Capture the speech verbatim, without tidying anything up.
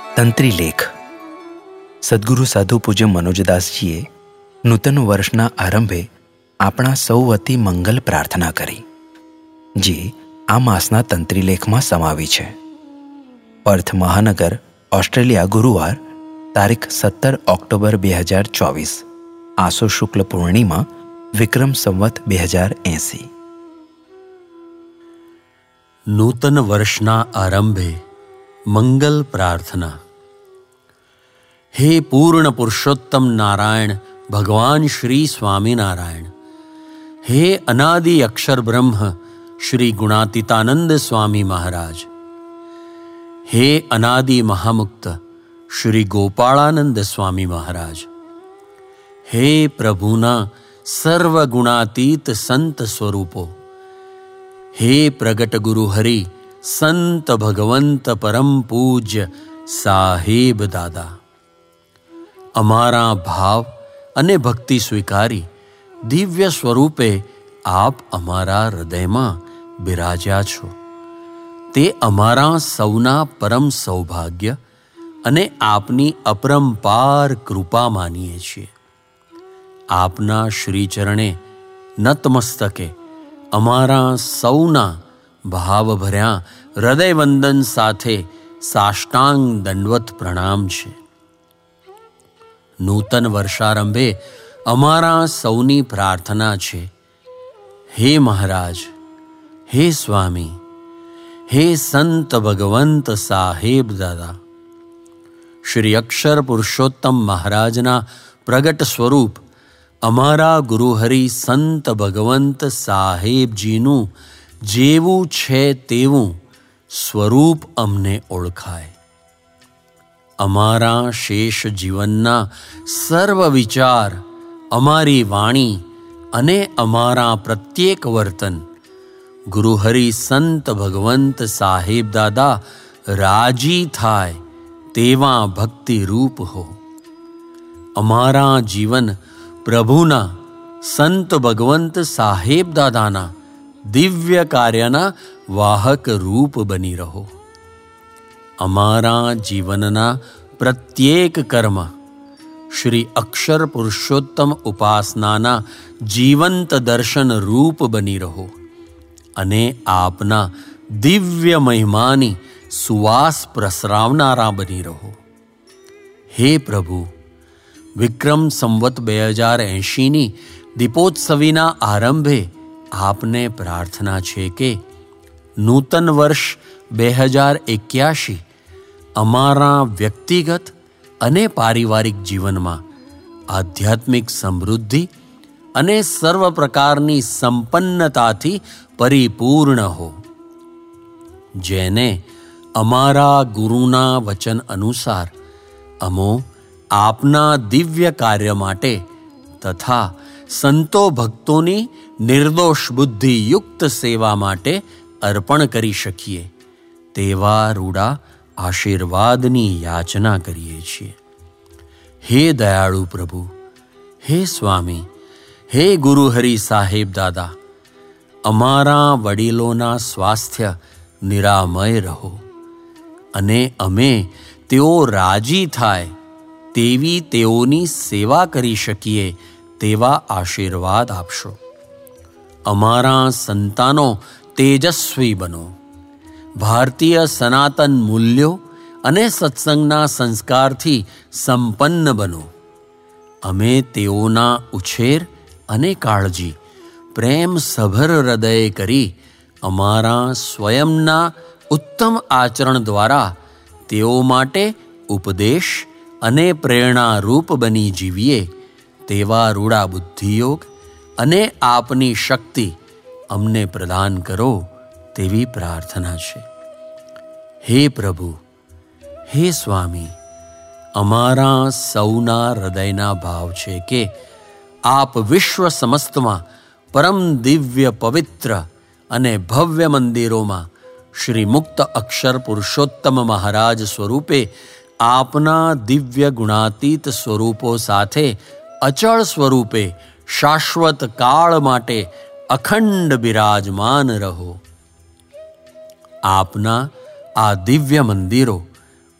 તંત્રી લેખ. સદગુરુ સાધુ પૂજ્ય મનોજદાસજીએ નૂતન વર્ષના આરંભે આપણા સૌ વતી મંગલ પ્રાર્થના કરી, જે આ માસના તંત્રી લેખમાં સમાવી છે. પર્થ મહાનગર, ઓસ્ટ્રેલિયા, ગુરુવાર તારીખ સત્તર ઓક્ટોબર બે હજાર ચોવીસ, આસો શુક્લ પૂર્ણિમા, વિક્રમ સંવત બે હજાર એંસી. નૂતન વર્ષના આરંભે મંગલ પ્રાર્થના. હે પૂર્ણ પુરુષોત્તમ નારાયણ ભગવાન શ્રી સ્વામિનારાયણ, હે અનાદિ અક્ષર બ્રહ્મ શ્રી ગુણાતીતાનંદ સ્વામી મહારાજ, હે અનાદિ મહામુક્ત શ્રી ગોપાળાનંદ સ્વામી મહારાજ, હે પ્રભુના સર્વગુણાતીત સંત સ્વરૂપો, હે પ્રગટ ગુરુ હરિ સંત ભગવંત પરમ પૂજ્ય સાહેબ દાદા, અમારા ભાવ અને ભક્તિ સ્વીકારી દિવ્ય સ્વરૂપે આપ અમારા હૃદયમાં બિરાજ્યા છો. તે અમારા સૌના પરમ સૌભાગ્ય અને આપની અપરંપાર કૃપા માનીએ છીએ. આપના શ્રીચરણે નતમસ્તકે અમારા સૌના ભાવભર્યા હૃદયવંદન સાથે સાષ્ટાંગ દંડવત પ્રણામ છે. નૂતન વર્ષારંભે અમારા સૌની પ્રાર્થના છે, હે મહારાજ, હે સ્વામી, હે સંત ભગવંત સાહેબ દાદા, શ્રી અક્ષર પુરુષોત્તમ મહારાજના પ્રગટ સ્વરૂપ અમારા ગુરુહરિ સંત ભગવંત સાહેબજીનું જેવું છે તેવું સ્વરૂપ અમને ઓળખાય. અમારા શેષ જીવનના સર્વ વિચાર, અમારી વાણી અને અમારા પ્રત્યેક વર્તન ગુરુહરિ સંત ભગવંત સાહેબ દાદા રાજી થાય તેવા ભક્તિરૂપ હો. અમારા જીવન પ્રભુના સંત ભગવંત સાહેબ દાદાના દિવ્ય કાર્યના વાહક રૂપ બની રહો. અમારા જીવનના પ્રત્યેક કર્મ શ્રી અક્ષર પુરુષોત્તમ ઉપાસનાના જીવંત દર્શન રૂપ બની રહો અને આપના દિવ્ય મહિમાની સુવાસ પ્રસરાવનારા બની રહો. હે પ્રભુ, વિક્રમ સંવત બે હજાર એંશીની દીપોત્સવીના આરંભે આપને પ્રાર્થના છે કે નૂતન વર્ષ બે હજાર એક્યાશી અમારા વ્યક્તિગત અને પારિવારિક જીવનમાં આધ્યાત્મિક સમૃદ્ધિ અને સર્વ પ્રકારની સંપન્નતાથી પરિપૂર્ણ હો. જેને અમારા ગુરુના વચન અનુસાર અમો આપના દિવ્ય કાર્ય માટે તથા સંતો ભક્તોની નિર્દોષ બુદ્ધિયુક્ત સેવા માટે અર્પણ કરી શકીએ તેવા રૂડા આશીર્વાદની યાચના કરીએ છીએ. હે દયાળુ પ્રભુ, હે સ્વામી, હે ગુરુહરિ સાહેબ દાદા, અમારા વડીલોના સ્વાસ્થ્ય નિરામય રહો અને અમે તેઓ રાજી થાય તેવી તેઓની સેવા કરી શકીએ તેવા આશીર્વાદ આપશો. અમારા સંતાનો તેજસ્વી બનો, ભારતીય સનાતન મૂલ્યો અને સત્સંગના સંસ્કારથી સંપન્ન બનો. અમે તેઓના ઉછેર અને કાળજી પ્રેમ સભર હૃદયે કરી અમારા સ્વયંના ઉત્તમ આચરણ દ્વારા તેઓ માટે ઉપદેશ અને પ્રેરણારૂપ બની જીવીએ તેવા રૂડા બુદ્ધિયોગ અને આપની શક્તિ અમને પ્રદાન કરો તેવી પ્રાર્થના છે. હે પ્રભુ, હે સ્વામી, અમારા સૌના હૃદયના ભાવ છે કે આપ વિશ્વ સમસ્તમાં પરમ દિવ્ય પવિત્ર અને ભવ્ય મંદિરોમાં શ્રી મુક્ત અક્ષર પુરુષોત્તમ મહારાજ સ્વરૂપે આપના દિવ્ય ગુણાતીત સ્વરૂપો સાથે અચળ સ્વરૂપે શાશ્વત કાળ માટે અખંડ બિરાજમાન રહો. આપના આ દિવ્ય મંદિરો